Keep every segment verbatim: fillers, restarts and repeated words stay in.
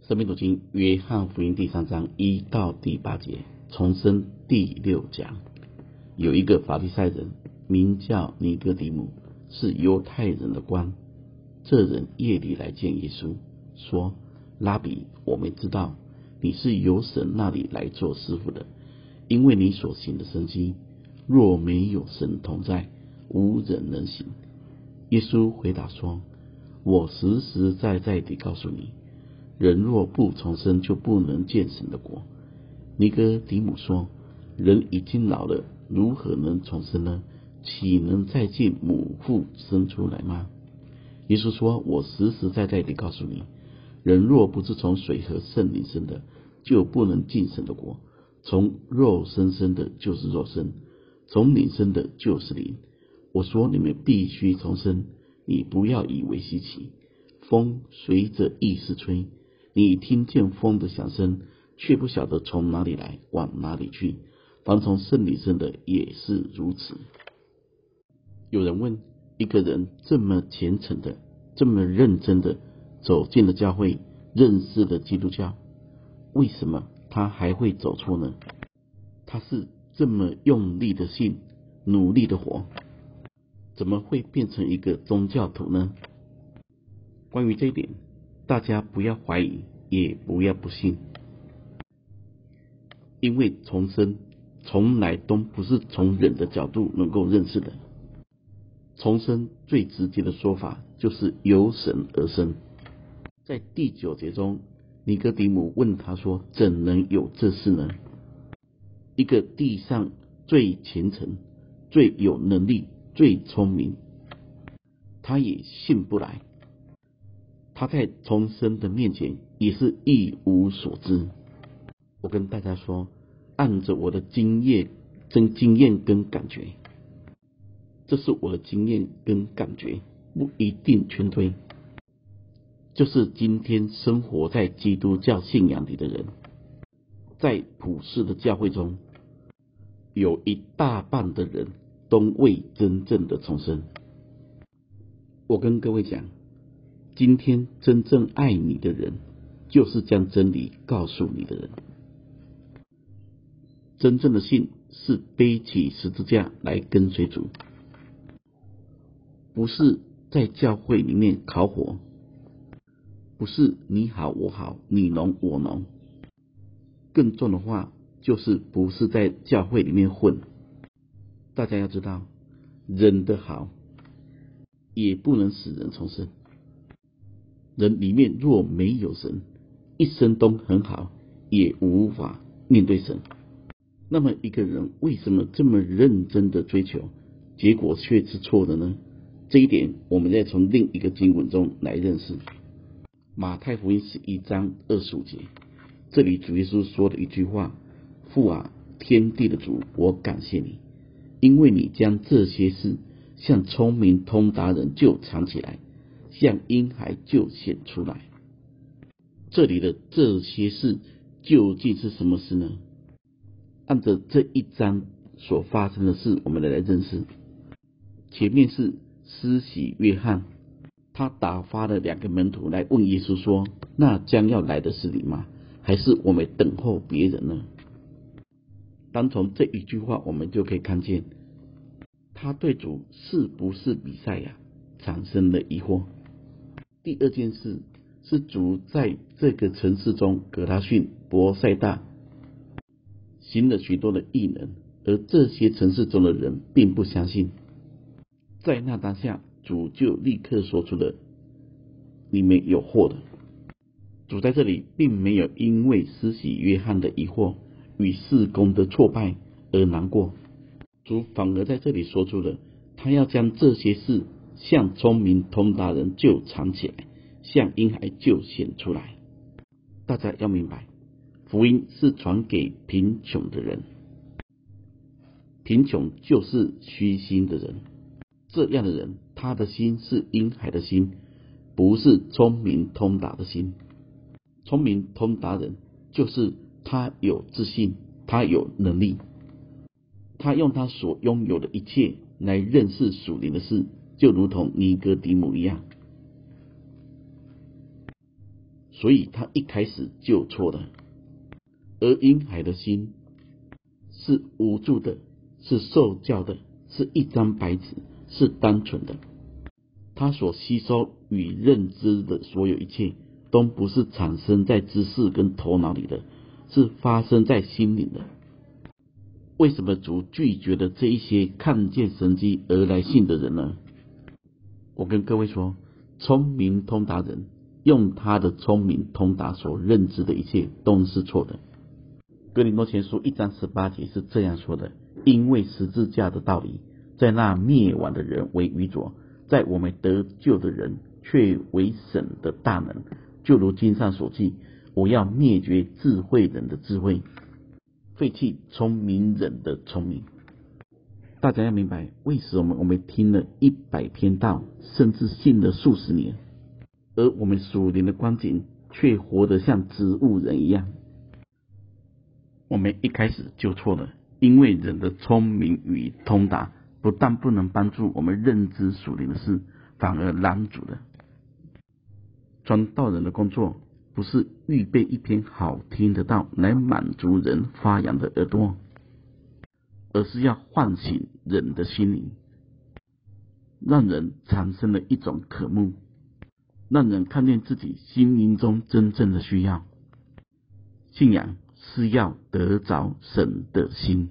生命读经约翰福音第三章一到第八节，重生第六讲。有一个法利赛人名叫尼哥底母，是犹太人的官。这人夜里来见耶稣，说：拉比，我们知道你是由神那里来做师傅的，因为你所行的神迹，若没有神同在，无人能行。耶稣回答说：我实实在在地告诉你，人若不重生，就不能见神的国。尼哥底母说：人已经老了，如何能重生呢？岂能再进母腹生出来吗？耶稣说：我实实在在地告诉你，人若不是从水和圣灵生的，就不能进神的国。从肉身生的就是肉身，从灵生的就是灵。我说你们必须重生，你不要以为稀奇。风随着意思吹，你听见风的响声，却不晓得从哪里来，往哪里去。凡从圣灵生的也是如此。有人问，一个人这么虔诚的，这么认真的走进了教会，认识了基督教，为什么他还会走错呢？他是这么用力的信，努力的活，怎么会变成一个宗教徒呢？关于这一点，大家不要怀疑，也不要不信，因为重生从来都不是从人的角度能够认识的。重生最直接的说法就是由神而生。在第九节中，尼哥底母问他说：怎能有这事呢？一个地上最虔诚、最有能力、最聪明，他也信不来。他在重生的面前也是一无所知。我跟大家说，按着我的经验、真经验跟感觉，这是我的经验跟感觉，不一定全对。就是今天生活在基督教信仰里的人，在普世的教会中，有一大半的人都未真正的重生。我跟各位讲，今天真正爱你的人，就是将真理告诉你的人。真正的信是背起十字架来跟随主，不是在教会里面烤火，不是你好我好，你侬我侬，更重的话就是不是在教会里面混。大家要知道，人的好也不能使人重生。人里面若没有神，一生都很好，也无法面对神。那么一个人为什么这么认真的追求，结果却是错的呢？这一点我们再从另一个经文中来认识。马太福音十一章二十五节，这里主耶稣说的一句话：父啊，天地的主，我感谢你，因为你将这些事向聪明通达人就藏起来，向婴孩就显出来。这里的这些事究竟是什么事呢？按着这一章所发生的事，我们来认识。前面是施洗约翰，他打发了两个门徒来问耶稣说：那将要来的是你吗？还是我们等候别人呢？单从这一句话，我们就可以看见他对主是不是弥赛亚产生了疑惑。第二件事是主在这个城市中，葛拉逊、伯赛大行了许多的异能，而这些城市中的人并不相信。在那当下，主就立刻说出了：你们有祸的。主在这里并没有因为施洗约翰的疑惑与事工的挫败而难过，主反而在这里说出了他要将这些事向聪明通达人就藏起来，向婴孩就显出来。大家要明白，福音是传给贫穷的人，贫穷就是虚心的人。这样的人，他的心是婴孩的心，不是聪明通达的心。聪明通达人就是他有自信，他有能力，他用他所拥有的一切来认识属灵的事，就如同尼哥底母一样。 所以他一开始就错了。而婴孩的心是无助的，是受教的，是一张白纸，是单纯的。他所吸收与认知的所有一切，都不是产生在知识跟头脑里的，是发生在心灵的。为什么主拒绝了这一些看见神迹而来信的人呢？我跟各位说，聪明通达人用他的聪明通达所认知的一切都是错的。哥林多前书一章十八节是这样说的：因为十字架的道理，在那灭亡的人为愚拙，在我们得救的人却为神的大能。就如经上所记，我要灭绝智慧人的智慧，废弃聪明人的聪明。大家要明白，为什么我们听了一百篇道，甚至信了数十年，而我们属灵的光景却活得像植物人一样？我们一开始就错了，因为人的聪明与通达不但不能帮助我们认知属灵的事，反而拦阻了。传道人的工作不是预备一篇好听的道来满足人发痒的耳朵，而是要唤醒人的心灵，让人产生了一种渴慕，让人看见自己心灵中真正的需要。信仰是要得着神的心，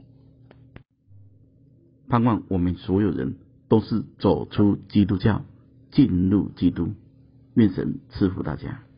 盼望我们所有人都是走出基督教，进入基督。愿神赐福大家。